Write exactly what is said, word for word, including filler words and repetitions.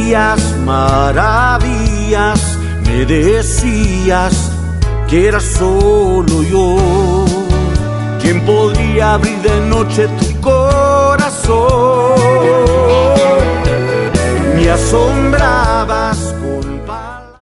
hacías maravillas, me decías que era solo yo quien podría abrir de noche tu corazón. Me asombra